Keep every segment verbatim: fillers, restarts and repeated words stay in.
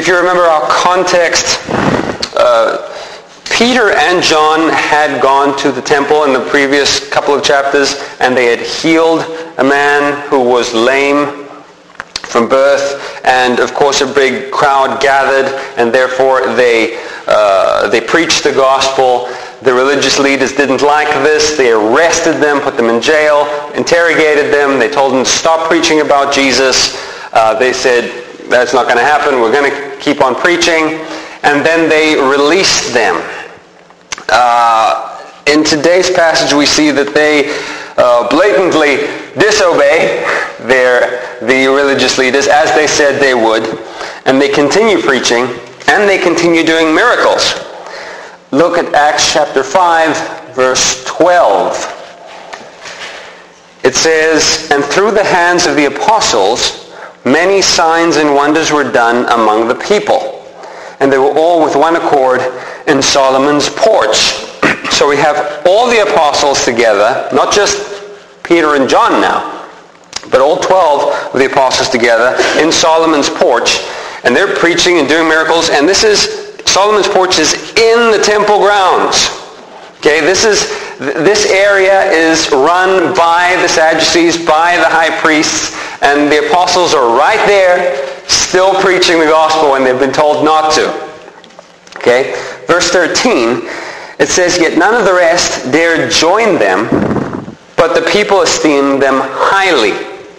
if you remember our context, uh, Peter and John had gone to the temple in the previous couple of chapters, and they had healed a man who was lame from birth, and of course a big crowd gathered, and therefore they uh, they preached the gospel. The religious leaders didn't like this. They arrested them, put them in jail, interrogated them. They told them to stop preaching about Jesus. Uh, they said, that's not going to happen. We're going to keep on preaching. And then they released them. Uh, in today's passage, we see that they uh, blatantly disobey their the religious leaders, as they said they would, and they continue preaching, and they continue doing miracles. Look at Acts chapter five, verse twelve. It says, "And through the hands of the apostles, many signs and wonders were done among the people. And they were all with one accord in Solomon's porch." So we have all the apostles together, not just Peter and John now, but all twelve of the apostles together in Solomon's porch. And they're preaching and doing miracles. And this is, Solomon's porch is in the temple grounds. Okay, this is, this area is run by the Sadducees, by the high priests, and the apostles are right there, still preaching the gospel when they've been told not to. Okay, verse thirteen, it says, "Yet none of the rest dared join them, but the people esteemed them highly."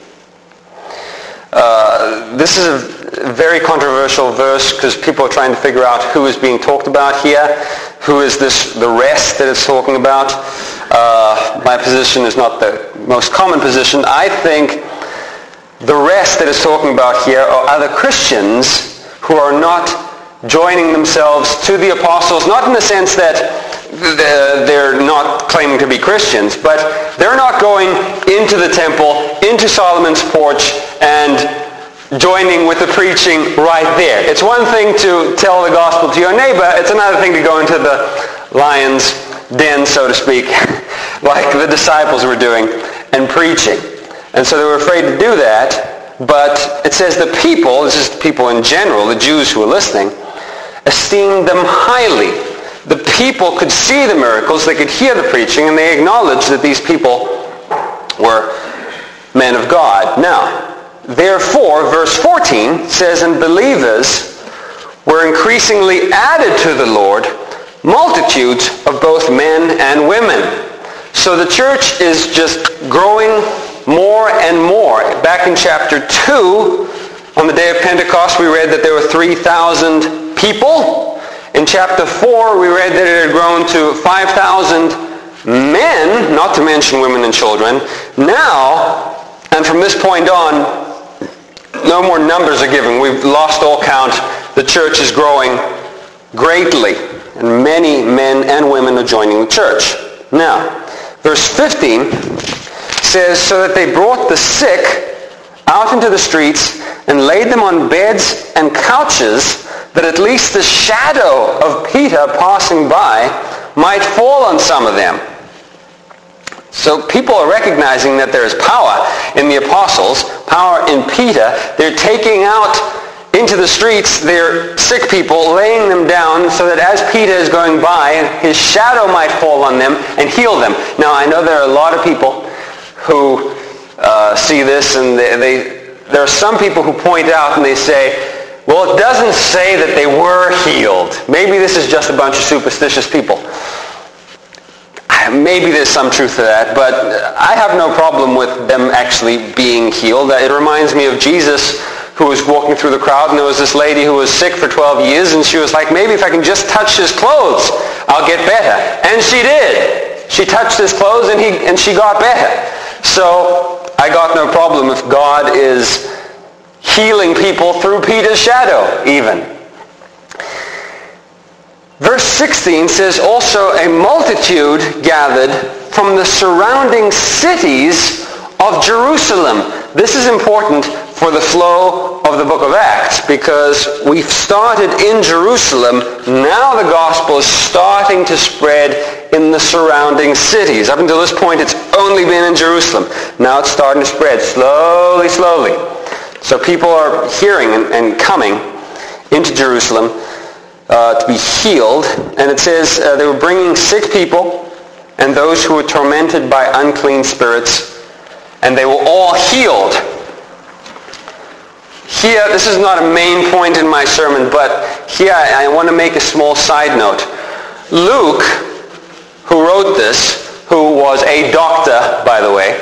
Uh, this is a very controversial verse because people are trying to figure out who is being talked about here. Who is this, the rest that it's talking about? Uh, my position is not the most common position. I think the rest that it's talking about here are other Christians who are not joining themselves to the apostles, not in the sense that they're not claiming to be Christians, but they're not going into the temple, into Solomon's porch, and joining with the preaching right there. It's one thing to tell the gospel to your neighbor. It's another thing to go into the lion's den, so to speak, like the disciples were doing, and preaching. And so they were afraid to do that. But it says the people, this is people in general, the Jews who were listening, esteemed them highly. The people could see the miracles, they could hear the preaching, and they acknowledged that these people were men of God. Now, therefore, verse fourteen says, "And believers were increasingly added to the Lord, multitudes of both men and women." So the church is just growing more and more. Back in chapter two, on the day of Pentecost, we read that there were three thousand people. In chapter four, we read that it had grown to five thousand men, not to mention women and children. Now, and from this point on, no more numbers are given. We've lost all count. The church is growing greatly, and many men and women are joining the church. Now, verse fifteen says, "So that they brought the sick out into the streets and laid them on beds and couches, that at least the shadow of Peter passing by might fall on some of them." So people are recognizing that there is power in the apostles, power in Peter. They're taking out into the streets their sick people, laying them down so that as Peter is going by, his shadow might fall on them and heal them. Now, I know there are a lot of people who uh, see this, and they, they there are some people who point out and they say, well, it doesn't say that they were healed. Maybe this is just a bunch of superstitious people. Maybe there's some truth to that, but I have no problem with them actually being healed. It reminds me of Jesus, who was walking through the crowd, and there was this lady who was sick for twelve years, and she was like, maybe if I can just touch his clothes, I'll get better. And she did. She touched his clothes, and he and she got better. So I got no problem if God is healing people through Peter's shadow, even. Verse sixteen says, "Also a multitude gathered from the surrounding cities of Jerusalem." This is important for the flow of the book of Acts, because we've started in Jerusalem. Now the gospel is starting to spread in the surrounding cities. Up until this point, it's only been in Jerusalem. Now it's starting to spread slowly, slowly. So people are hearing and, and coming into Jerusalem uh, to be healed. And it says uh, they were bringing sick people and those who were tormented by unclean spirits, and they were all healed. Here, this is not a main point in my sermon, but here I, I want to make a small side note. Luke, who wrote this, who was a doctor, by the way,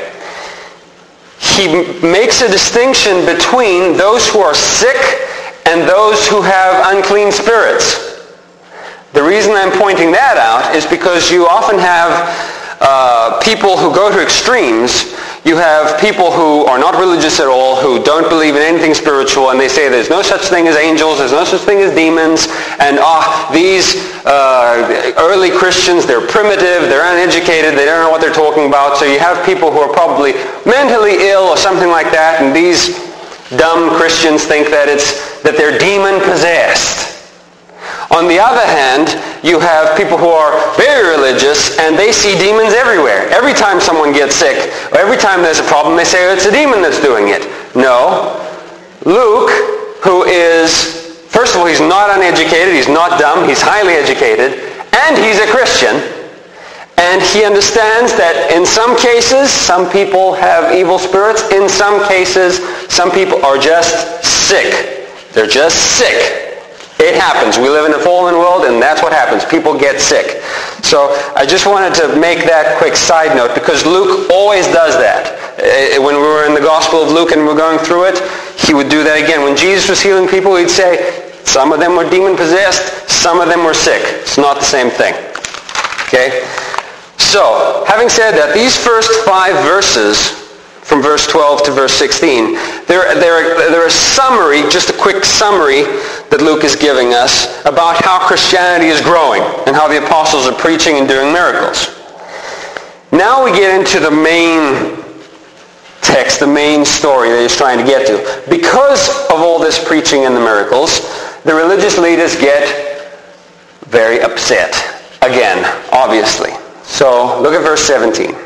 he makes a distinction between those who are sick and those who have unclean spirits. The reason I'm pointing that out is because you often have uh, people who go to extremes. You have people who are not religious at all, who don't believe in anything spiritual, and they say there's no such thing as angels, there's no such thing as demons, and ah, these uh, early Christians, they're primitive, they're uneducated, they don't know what they're talking about. So you have people who are probably mentally ill or something like that, and these dumb Christians think that it's that they're demon-possessed. On the other hand, you have people who are very religious and they see demons everywhere. Every time someone gets sick, or every time there's a problem, they say, oh, it's a demon that's doing it. No. Luke, who is, first of all, he's not uneducated, he's not dumb, he's highly educated, and he's a Christian. And he understands that in some cases, some people have evil spirits. In some cases, some people are just sick. They're just sick. It happens. We live in a fallen world, and that's what happens. People get sick. So I just wanted to make that quick side note, because Luke always does that. When we were in the Gospel of Luke and we were going through it, he would do that again. When Jesus was healing people, he'd say, some of them were demon-possessed, some of them were sick. It's not the same thing. Okay? So, having said that, these first five verses, from verse twelve to verse sixteen, they're, they're, they're a summary, just a quick summary that Luke is giving us about how Christianity is growing and how the apostles are preaching and doing miracles. Now we get into the main text, the main story that he's trying to get to. Because of all this preaching and the miracles, the religious leaders get very upset. Again, obviously. So look at verse seventeen.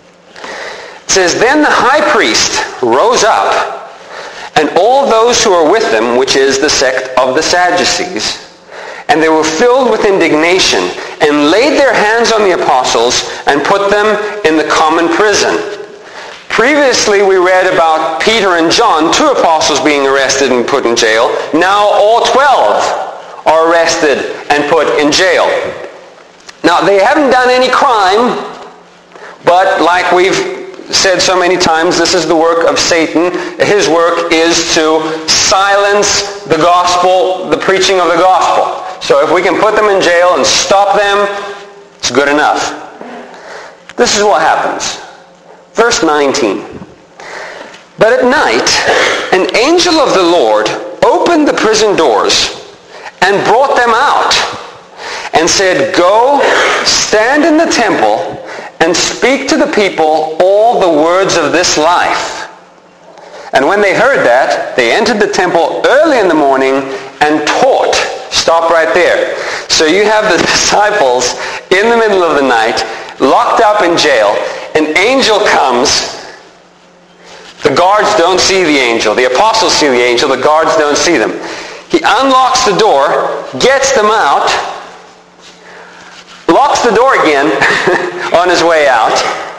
It says, then the high priest rose up, and all those who were with him, which is the sect of the Sadducees, and they were filled with indignation, and laid their hands on the apostles, and put them in the common prison. Previously we read about Peter and John, two apostles being arrested and put in jail. Now all twelve are arrested and put in jail. Now they haven't done any crime, but like we've said so many times, this is the work of Satan. His work is to silence the gospel, the preaching of the gospel. So if we can put them in jail and stop them, it's good enough. This is what happens. Verse nineteen. But at night, an angel of the Lord opened the prison doors and brought them out and said, go, stand in the temple and speak to the people all the words of this life. And when they heard that, they entered the temple early in the morning and taught. Stop right there. So you have the disciples in the middle of the night, locked up in jail. An angel comes. The guards don't see the angel. The apostles see the angel. The guards don't see them. He unlocks the door, gets them out, locks the door again on his way out,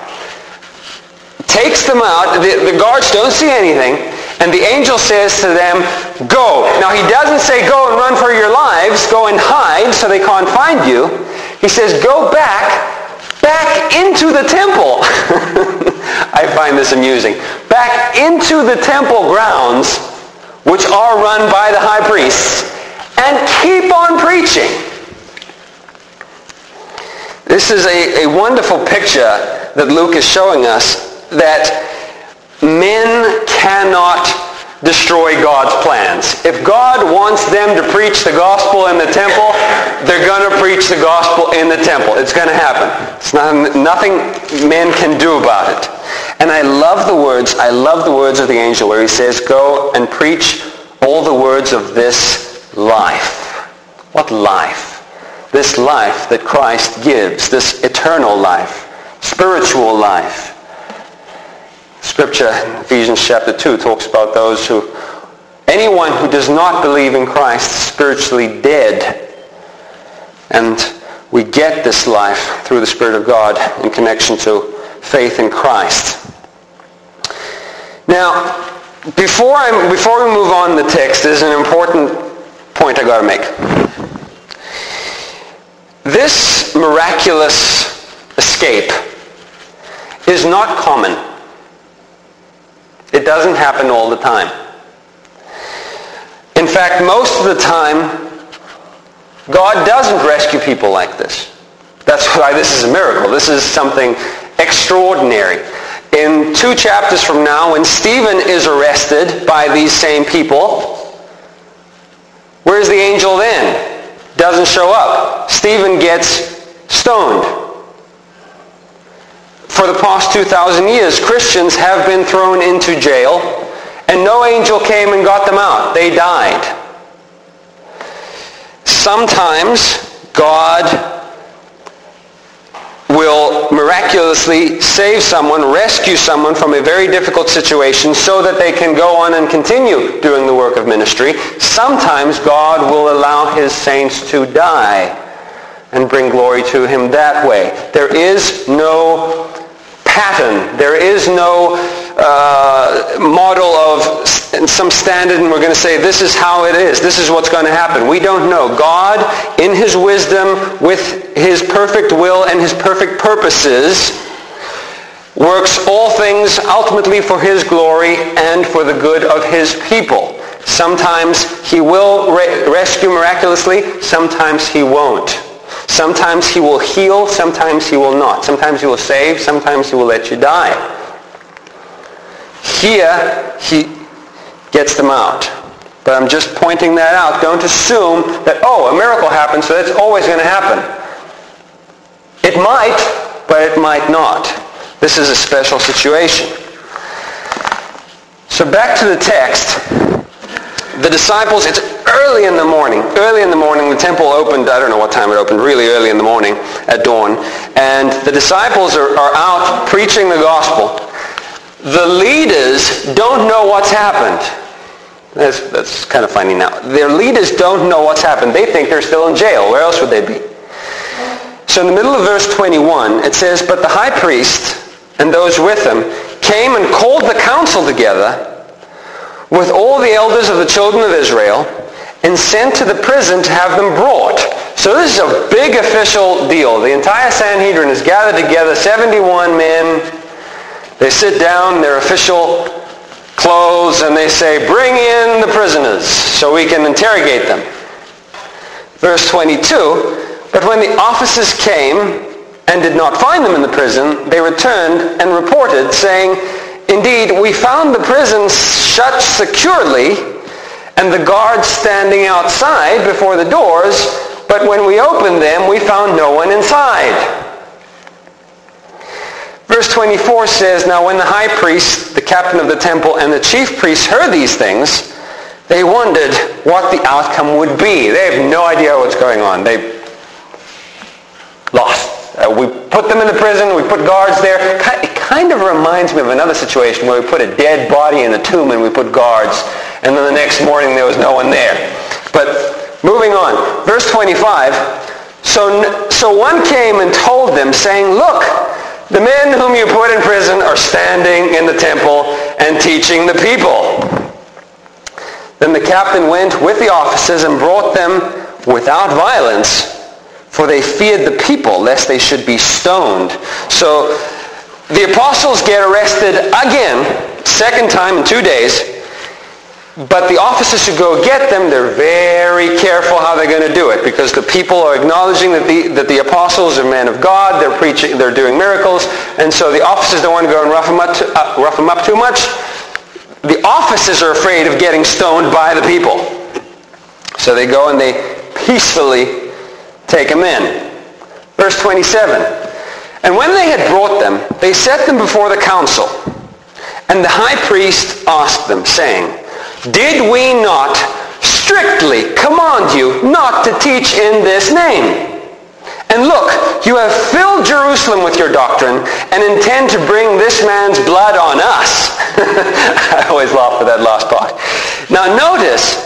takes them out. The, the guards don't see anything, and the angel says to them, go. Now he doesn't say go and run for your lives, go and hide so they can't find you. He says go back, back into the temple. I find this amusing. Back into the temple grounds, which are run by the high priests, and keep on preaching. This is a, a wonderful picture that Luke is showing us, that men cannot destroy God's plans. If God wants them to preach the gospel in the temple, they're going to preach the gospel in the temple. It's going to happen. It's not, nothing men can do about it. And I love the words, I love the words of the angel where he says, go and preach all the words of this life. What life? This life that Christ gives, this eternal life, spiritual life. Scripture in Ephesians chapter two talks about those who anyone who does not believe in Christ is spiritually dead. And we get this life through the Spirit of God in connection to faith in Christ. Now, before I before we move on the text, there's an important point I got to make. This miraculous escape is not common. It doesn't happen all the time. In fact, most of the time, God doesn't rescue people like this. That's why this is a miracle. This is something extraordinary. In two chapters from now, when Stephen is arrested by these same people, where's the angel then? Doesn't show up. Stephen gets stoned. For the past two thousand years, Christians have been thrown into jail, and no angel came and got them out. They died. Sometimes God will miraculously save someone, rescue someone from a very difficult situation so that they can go on and continue doing the work of ministry. Sometimes God will allow his saints to die and bring glory to him that way. There is no pattern. There is no uh, model of some standard, and we're going to say this is how it is. This is what's going to happen. We don't know. God, in his wisdom, with his perfect will and his perfect purposes, works all things ultimately for his glory and for the good of his people. Sometimes he will re- rescue miraculously. Sometimes he won't. Sometimes he will heal, sometimes he will not. Sometimes he will save, sometimes he will let you die. Here, he gets them out. But I'm just pointing that out. Don't assume that, oh, a miracle happened, so that's always going to happen. It might, but it might not. This is a special situation. So back to the text. The disciples, it's early in the morning. Early in the morning, the temple opened, I don't know what time it opened, really early in the morning at dawn. And the disciples are, are out preaching the gospel. The leaders don't know what's happened. That's, that's kind of funny now. Their leaders don't know what's happened. They think they're still in jail. Where else would they be? So in the middle of verse twenty-one, it says, "But the high priest and those with him came and called the council together with all the elders of the children of Israel, and sent to the prison to have them brought." So this is a big official deal. The entire Sanhedrin is gathered together, seventy-one men. They sit down in their official clothes, and they say, "Bring in the prisoners so we can interrogate them." Verse twenty-two, "But when the officers came and did not find them in the prison, they returned and reported, saying, 'Indeed, we found the prison shut securely and the guards standing outside before the doors, but when we opened them, we found no one inside.'" Verse twenty-four says, "Now when the high priest, the captain of the temple, and the chief priests heard these things, they wondered what the outcome would be." They have no idea what's going on. They lost. Uh, we put them in the prison, we put guards there. It kind of reminds me of another situation where we put a dead body in the tomb and we put guards, and then the next morning there was no one there. But moving on, verse twenty-five, so, so one came and told them, saying, "Look, the men whom you put in prison are standing in the temple and teaching the people." Then the captain went with the officers and brought them without violence, for they feared the people, lest they should be stoned. So the apostles get arrested again, second time in two days. But the officers who go get them, they're very careful how they're going to do it, because the people are acknowledging that the that the apostles are men of God. They're preaching, they're doing miracles, and so the officers don't want to go and rough them up, to, uh, rough them up too much. The officers are afraid of getting stoned by the people, so they go and they peacefully take them in. Verse twenty-seven, "And when they had brought them, they set them before the council. And the high priest asked them, saying, 'Did we not strictly command you not to teach in this name? And look, you have filled Jerusalem with your doctrine and intend to bring this man's blood on us.'" I always laugh at that last part. Now notice,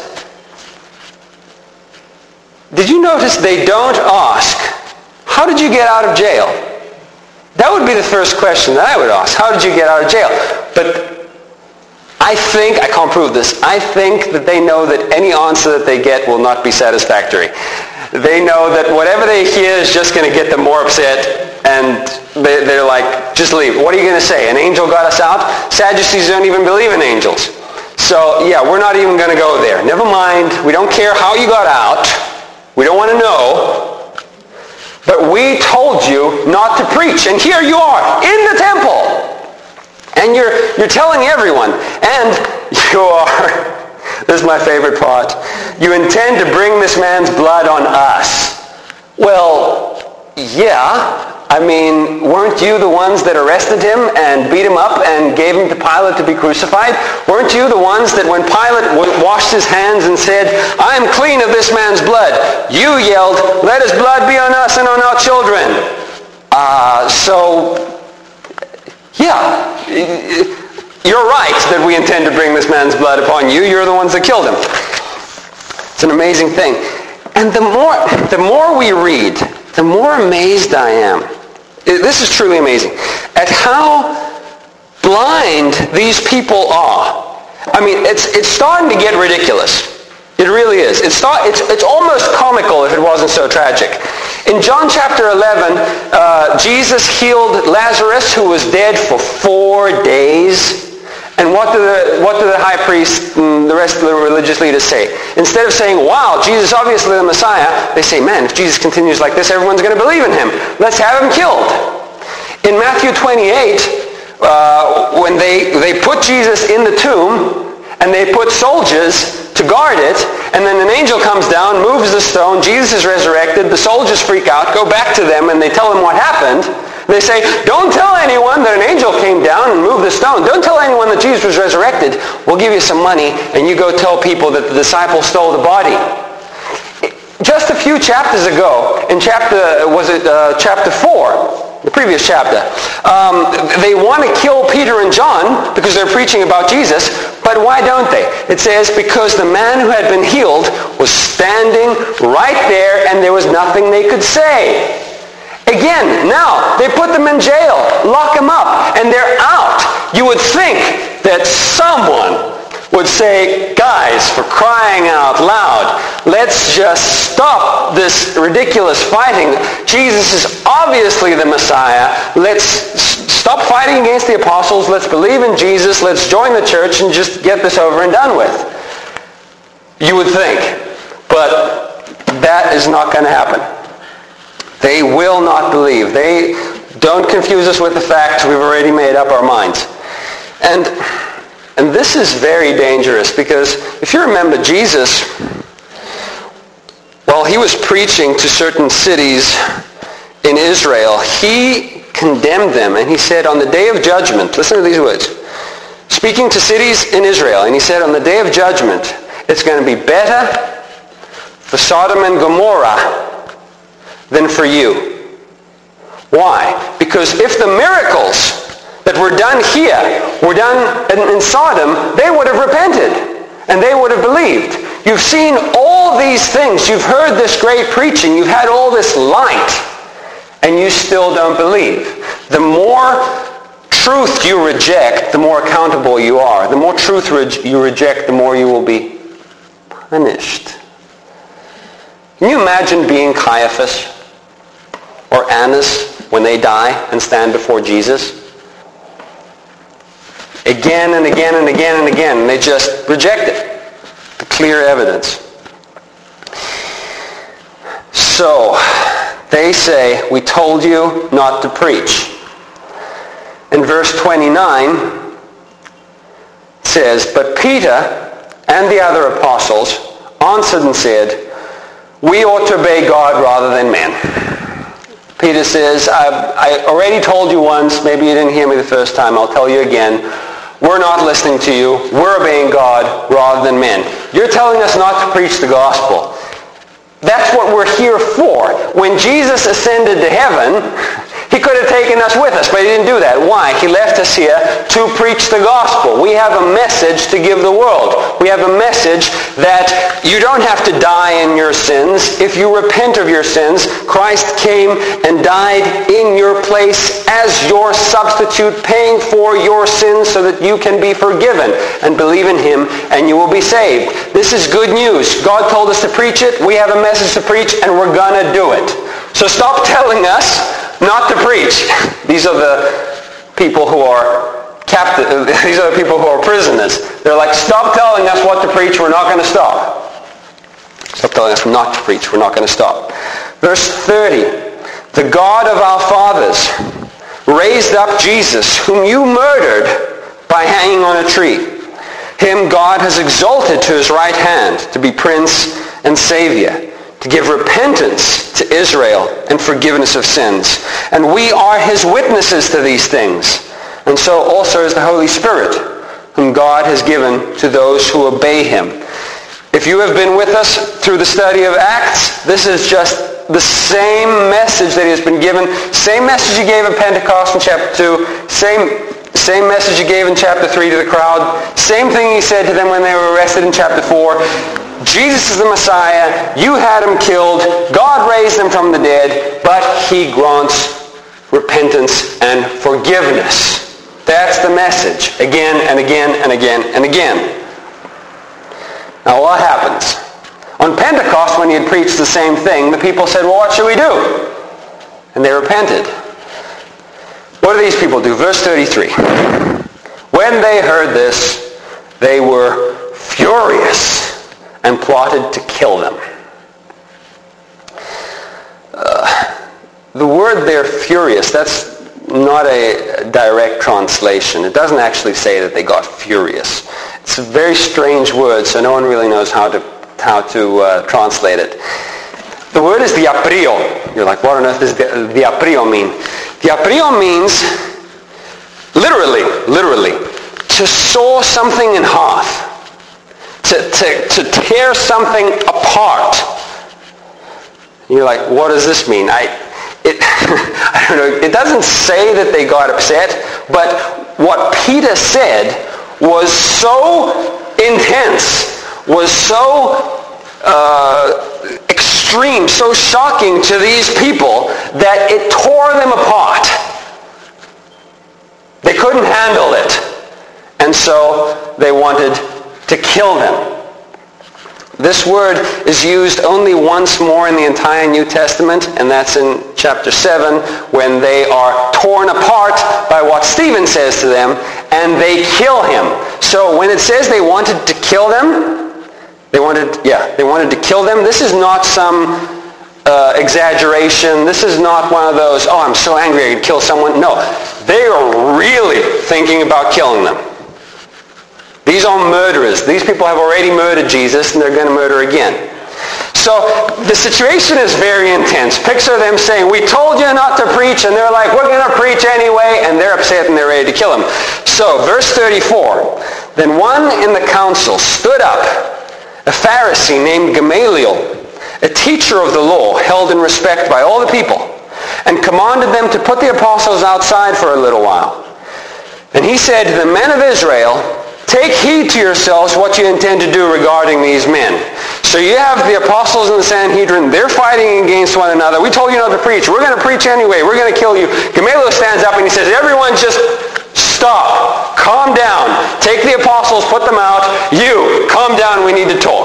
did you notice they don't ask, how did you get out of jail? That would be the first question that I would ask. How did you get out of jail? But I think, I can't prove this, I think that they know that any answer that they get will not be satisfactory. They know that whatever they hear is just going to get them more upset, and they, they're like, just leave. What are you going to say? An angel got us out? Sadducees don't even believe in angels. So yeah, we're not even going to go there. Never mind. We don't care how you got out. We don't want to know. But we told you not to preach. And here you are in the temple. And you're, you're telling everyone. And you are, this is my favorite part, you intend to bring this man's blood on us. Well, yeah. I mean, weren't you the ones that arrested him and beat him up and gave him to Pilate to be crucified? Weren't you the ones that when Pilate washed his hands and said, I am clean of this man's blood, you yelled, let his blood be on us and on our children? Uh, so, yeah, you're right that we intend to bring this man's blood upon you. You're the ones that killed him. It's an amazing thing. And the more, the more we read, the more amazed I am. This is truly amazing. At how blind these people are. I mean, it's it's starting to get ridiculous. It really is. It's, start, it's, it's almost comical if it wasn't so tragic. In John chapter eleven, uh, Jesus healed Lazarus, who was dead for four days. And what do the what do the high priest and the rest of the religious leaders say? Instead of saying, wow, Jesus is obviously the Messiah, they say, man, if Jesus continues like this, everyone's going to believe in him. Let's have him killed. In Matthew twenty-eight, uh, when they, they put Jesus in the tomb, and they put soldiers to guard it, and then an angel comes down, moves the stone, Jesus is resurrected, the soldiers freak out, go back to them, and they tell them what happened. They say, don't tell anyone that an angel came down and moved the stone. Don't tell anyone that Jesus was resurrected. We'll give you some money, and you go tell people that the disciples stole the body. Just a few chapters ago, in chapter, was it uh, chapter four, the previous chapter, um, they want to kill Peter and John because they're preaching about Jesus, but why don't they? It says, because the man who had been healed was standing right there, and there was nothing they could say. Again, now, they put them in jail, lock them up, and they're out. You would think that someone would say, guys, for crying out loud, let's just stop this ridiculous fighting. Jesus is obviously the Messiah. Let's stop fighting against the apostles. Let's believe in Jesus. Let's join the church and just get this over and done with. You would think. But that is not going to happen. They will not believe. They don't confuse us with the facts. We've already made up our minds. And, and this is very dangerous because if you remember Jesus, while he was preaching to certain cities in Israel, he condemned them and he said on the day of judgment, listen to these words, speaking to cities in Israel, and he said on the day of judgment, it's going to be better for Sodom and Gomorrah than for you. Why? Because if the miracles that were done here were done in, in Sodom, they would have repented and they would have believed. You've seen all these things. You've heard this great preaching. You've had all this light, and you still don't believe. The more truth you reject, the more accountable you are. The more truth re- you reject, the more you will be punished. Can you imagine being Caiaphas or Annas when they die and stand before Jesus? Again and again and again and again, and they just reject it. The clear evidence. So, they say, we told you not to preach. In verse twenty-nine, it says, but Peter and the other apostles answered and said, we ought to obey God rather than men. Peter says, I, I already told you once, maybe you didn't hear me the first time, I'll tell you again, we're not listening to you, we're obeying God rather than men. You're telling us not to preach the gospel. That's what we're here for. When Jesus ascended to heaven, he could have taken us with us, but he didn't do that. Why? He left us here to preach the gospel. We have a message to give the world. We have a message that you don't have to die in your sins. If you repent of your sins, Christ came and died in your place as your substitute, paying for your sins so that you can be forgiven, and believe in him and you will be saved. This is good news. God told us to preach it. We have a message to preach, and we're going to do it. So stop telling us not to preach. These are the people who are captive. These are the people who are prisoners. They're like, stop telling us what to preach. We're not going to stop. Stop telling us not to preach. We're not going to stop. Verse thirty. The God of our fathers raised up Jesus, whom you murdered by hanging on a tree. Him God has exalted to his right hand to be Prince and Savior, to give repentance to Israel and forgiveness of sins. And we are his witnesses to these things. And so also is the Holy Spirit, whom God has given to those who obey him. If you have been with us through the study of Acts, this is just the same message that he has been given. Same message he gave in Pentecost in chapter two. Same, same message he gave in chapter three to the crowd. Same thing he said to them when they were arrested in chapter four. Jesus is the Messiah. You had him killed. God raised him from the dead. But he grants repentance and forgiveness. That's the message. Again and again and again and again. Now what happens? On Pentecost, when he had preached the same thing, the people said, well, what should we do? And they repented. What do these people do? Verse thirty-three. When they heard this, they were furious and plotted to kill them. Uh, the word there, furious, that's not a direct translation. It doesn't actually say that they got furious. It's a very strange word, so no one really knows how to how to uh, translate it. The word is diaprio. You're like, what on earth does diaprio mean? Diaprio means, literally, literally, to saw something in half. To, to, to tear something apart. You're like, what does this mean? I, it, I don't know. It doesn't say that they got upset, but what Peter said was so intense, was so uh, extreme, so shocking to these people that it tore them apart. They couldn't handle it. And so they wanted to kill them. This word is used only once more in the entire New Testament, and that's in chapter seven, when they are torn apart by what Stephen says to them, and they kill him. So when it says they wanted to kill them, they wanted, yeah, they wanted to kill them, this is not some uh, exaggeration. This is not one of those, oh, I'm so angry I could kill someone. No, they are really thinking about killing them. These are murderers. These people have already murdered Jesus, and they're going to murder again. So the situation is very intense. Picture them saying, we told you not to preach, and they're like, we're going to preach anyway, and they're upset and they're ready to kill him. So verse thirty-four, then one in the council stood up, a Pharisee named Gamaliel, a teacher of the law, held in respect by all the people, and commanded them to put the apostles outside for a little while. And he said to the men of Israel, take heed to yourselves what you intend to do regarding these men. So you have the apostles in the Sanhedrin. They're fighting against one another. We told you not to preach. We're going to preach anyway. We're going to kill you. Gamaliel stands up and he says, everyone just stop. Calm down. Take the apostles, put them out. You, calm down. We need to talk.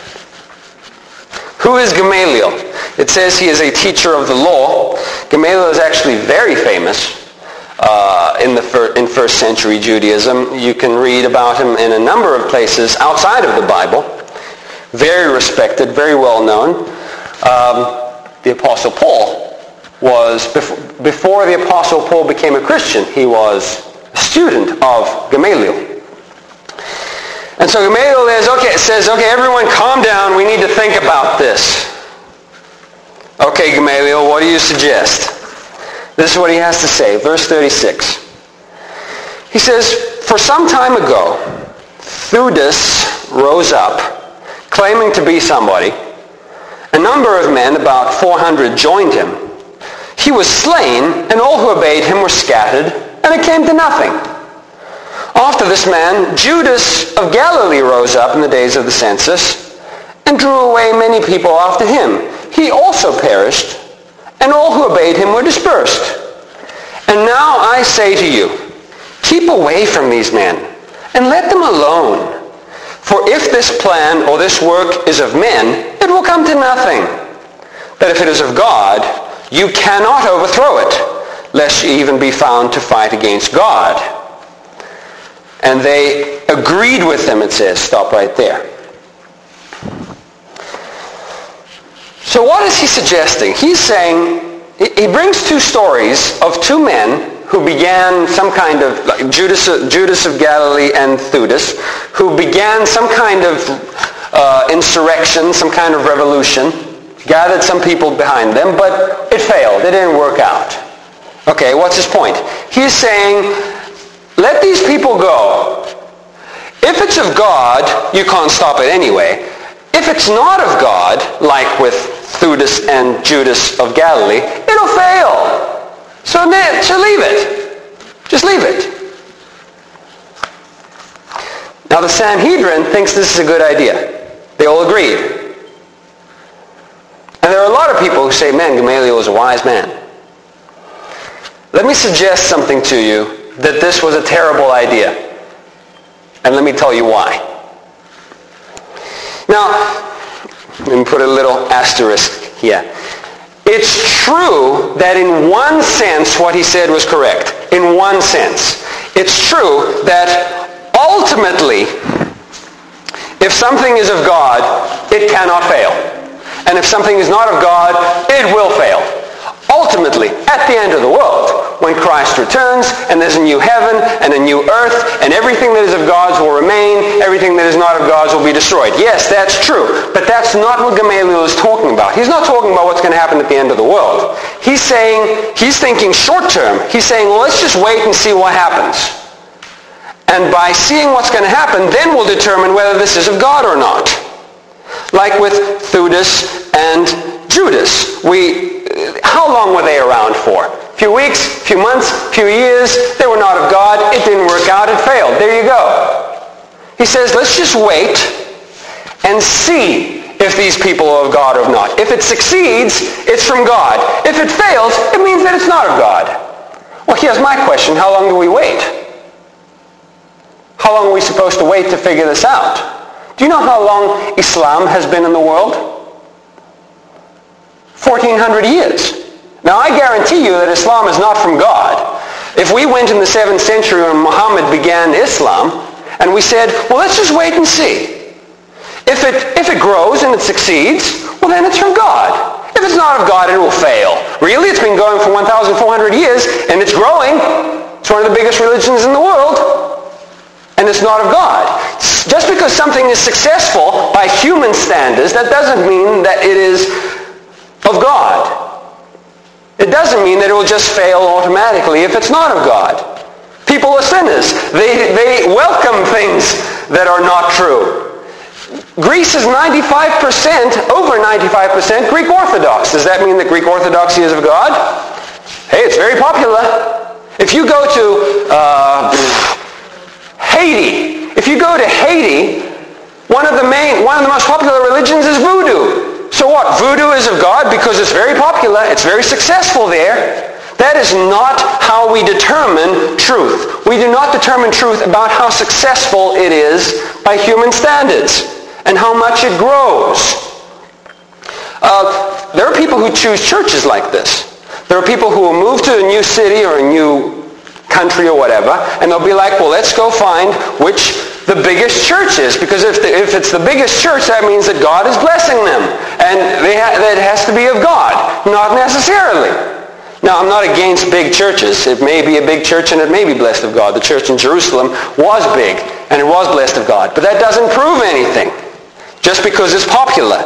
Who is Gamaliel? It says he is a teacher of the law. Gamaliel is actually very famous. Uh, in the fir- in first century Judaism. You can read about him in a number of places outside of the Bible. Very respected, very well known. Um, the Apostle Paul was, bef- before the Apostle Paul became a Christian, he was a student of Gamaliel. And so Gamaliel is, okay, says, okay, everyone calm down, we need to think about this. Okay, Gamaliel, what do you suggest? This is what he has to say, verse thirty-six. He says, for some time ago, Theudas rose up, claiming to be somebody. A number of men, about four hundred, joined him. he was slain, and all who obeyed him were scattered, and it came to nothing. After this man, Judas of Galilee rose up in the days of the census, and drew away many people after him. He also perished, and all who obeyed him were dispersed. And now I say to you, keep away from these men, and let them alone. For if this plan or this work is of men, it will come to nothing. But if it is of God, you cannot overthrow it, lest you even be found to fight against God. And they agreed with him, it says. Stop right there. So what is he suggesting? He's saying, he brings two stories of two men who began some kind of, like Judas, Judas of Galilee and Theudas, who began some kind of uh, insurrection, some kind of revolution, gathered some people behind them, but it failed. It didn't work out. Okay, what's his point? He's saying, let these people go. If it's of God, you can't stop it anyway. If it's not of God, like with Theudas and Judas of Galilee, it'll fail. So, so leave it. Just leave it. Now the Sanhedrin thinks this is a good idea. They all agreed. And there are a lot of people who say, man, Gamaliel was a wise man. Let me suggest something to you, that this was a terrible idea. And let me tell you why. Now, let me put a little asterisk here. It's true that in one sense what he said was correct. In one sense. It's true that ultimately, if something is of God, it cannot fail. And if something is not of God, it will fail. Ultimately, at the end of the world, when Christ returns, and there's a new heaven and a new earth, and everything that is of God's will remain, everything that is not of God's will be destroyed. Yes, that's true. But that's not what Gamaliel is talking about. He's not talking about what's going to happen at the end of the world. He's saying, he's thinking short term. He's saying, well, let's just wait and see what happens. And by seeing what's going to happen, then we'll determine whether this is of God or not. Like with Theudas and Judas. We, how long were they around for? A few weeks, a few months, a few years. They were not of God. It didn't work out. It failed. There you go. He says, let's just wait and see if these people are of God or not. If it succeeds, it's from God. If it fails, it means that it's not of God. Well, here's my question. How long do we wait? How long are we supposed to wait to figure this out? Do you know how long Islam has been in the world? fourteen hundred years. Now I guarantee you that Islam is not from God. If we went in the seventh century when Muhammad began Islam, and we said, well, let's just wait and see. If it, if it grows and it succeeds, well, then it's from God. If it's not of God, it will fail. Really, it's been going for one thousand four hundred years, and it's growing. It's one of the biggest religions in the world, and it's not of God. Just because something is successful by human standards, that doesn't mean that it is of God. It doesn't mean that it will just fail automatically if it's not of God. People are sinners. They, they welcome things that are not true. Greece is ninety-five percent, over ninety-five percent Greek Orthodox. Does that mean that Greek Orthodoxy is of God? Hey, it's very popular. If you go to uh, Haiti, if you go to Haiti, one of the main, one of the most popular religions is voodoo. So what? Voodoo is of God because it's very popular. It's very successful there. That is not how we determine truth. We do not determine truth about how successful it is by human standards and how much it grows. Uh, there are people who choose churches like this. There are people who will move to a new city or a new country or whatever, and they'll be like, well, let's go find which the biggest church is, because if, the, if it's the biggest church, that means that God is blessing them, and they ha- that it has to be of God, not necessarily. Now, I'm not against big churches. It may be a big church and it may be blessed of God. The church in Jerusalem was big, and it was blessed of God, but that doesn't prove anything, just because it's popular.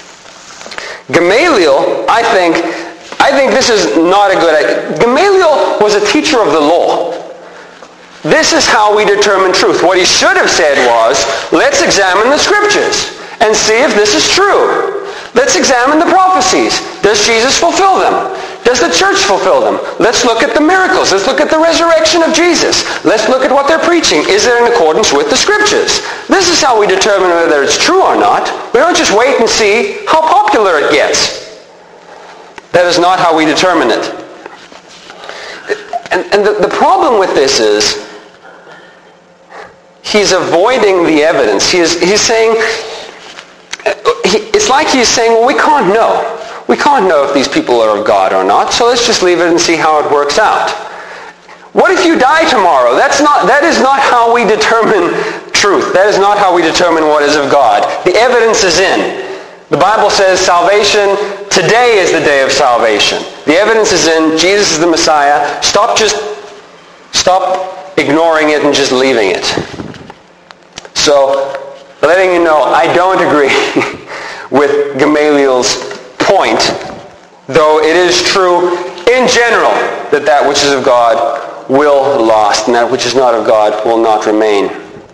Gamaliel, I think, I think this is not a good idea. Gamaliel was a teacher of the law. This is how we determine truth. What he should have said was, let's examine the scriptures and see if this is true. Let's examine the prophecies. Does Jesus fulfill them? Does the church fulfill them? Let's look at the miracles. Let's look at the resurrection of Jesus. Let's look at what they're preaching. Is it in accordance with the scriptures? This is how we determine whether it's true or not. We don't just wait and see how popular it gets. That is not how we determine it. And, and the, the problem with this is he's avoiding the evidence. He is, he's saying, he, it's like he's saying, well, we can't know. We can't know if these people are of God or not, so let's just leave it and see how it works out. What if you die tomorrow? That's not, that is not how we determine truth. That is not how we determine what is of God. The evidence is in. The Bible says salvation, today is the day of salvation. The evidence is in. Jesus is the Messiah. Stop just, stop ignoring it and just leaving it. So, letting you know, I don't agree with Gamaliel's point, though it is true in general that that which is of God will last, and that which is not of God will not remain.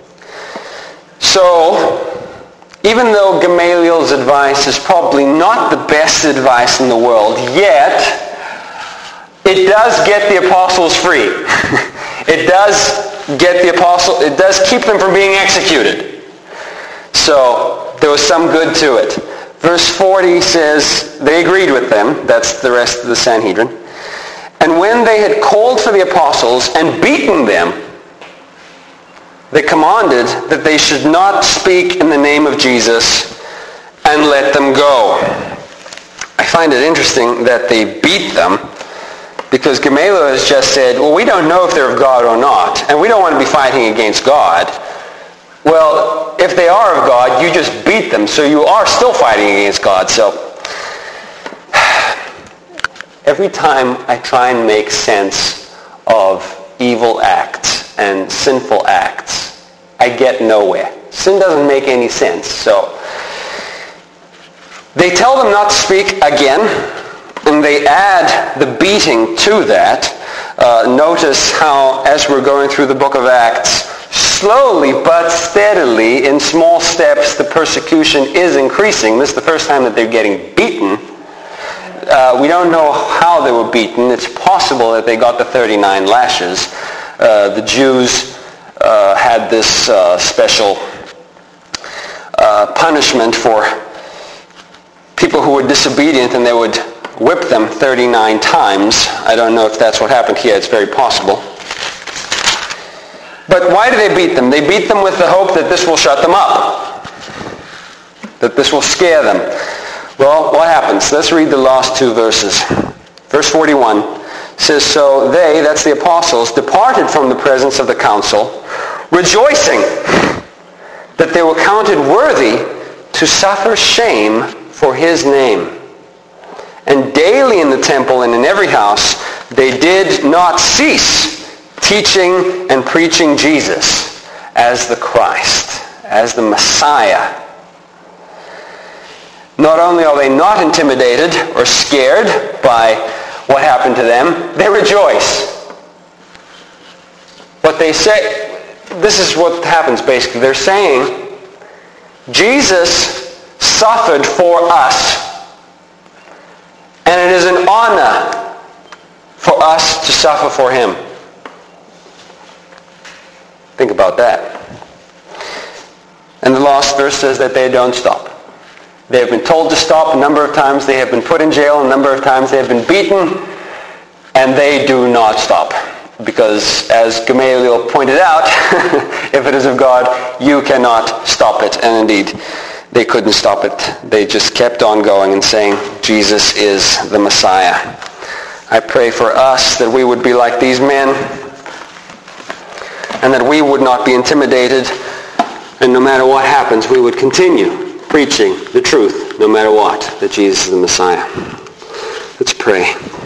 So, even though Gamaliel's advice is probably not the best advice in the world, yet it does get the apostles free. It does get the apostle, it does keep them from being executed. So, there was some good to it. Verse forty says, they agreed with them. That's the rest of the Sanhedrin. And when they had called for the apostles and beaten them, they commanded that they should not speak in the name of Jesus and let them go. I find it interesting that they beat them, because Gamaliel has just said, well, we don't know if they're of God or not, and we don't want to be fighting against God. Well, if they are of God, you just beat them, so you are still fighting against God. So, every time I try and make sense of evil acts and sinful acts, I get nowhere. Sin doesn't make any sense. So, they tell them not to speak again, and they add the beating to that. Uh, notice how, as we're going through the book of Acts, slowly but steadily, in small steps, the persecution is increasing. This is the first time that they're getting beaten. Uh, we don't know how they were beaten. It's possible that they got the thirty-nine lashes. Uh, the Jews uh, had this uh, special uh, punishment for people who were disobedient, and they would whip them thirty-nine times. I don't know if that's what happened here. It's very possible. But why do they beat them? They beat them with the hope that this will shut them up, that this will scare them. Well, what happens? Let's read the last two verses. Verse forty-one says, so they, that's the apostles, departed from the presence of the council, rejoicing that they were counted worthy to suffer shame for his name. And daily in the temple and in every house they did not cease teaching and preaching Jesus as the Christ, as the Messiah. Not only are they not intimidated or scared by what happened to them, they rejoice. What they say, this is what happens basically. They're saying, Jesus suffered for us, and it is an honor for us to suffer for him. Think about that. And the last verse says that they don't stop. They have been told to stop a number of times. They have been put in jail a number of times. They have been beaten. And they do not stop. Because as Gamaliel pointed out, if it is of God, you cannot stop it. And indeed, they couldn't stop it. They just kept on going and saying, Jesus is the Messiah. I pray for us that we would be like these men, and that we would not be intimidated, and no matter what happens, we would continue preaching the truth, no matter what, that Jesus is the Messiah. Let's pray.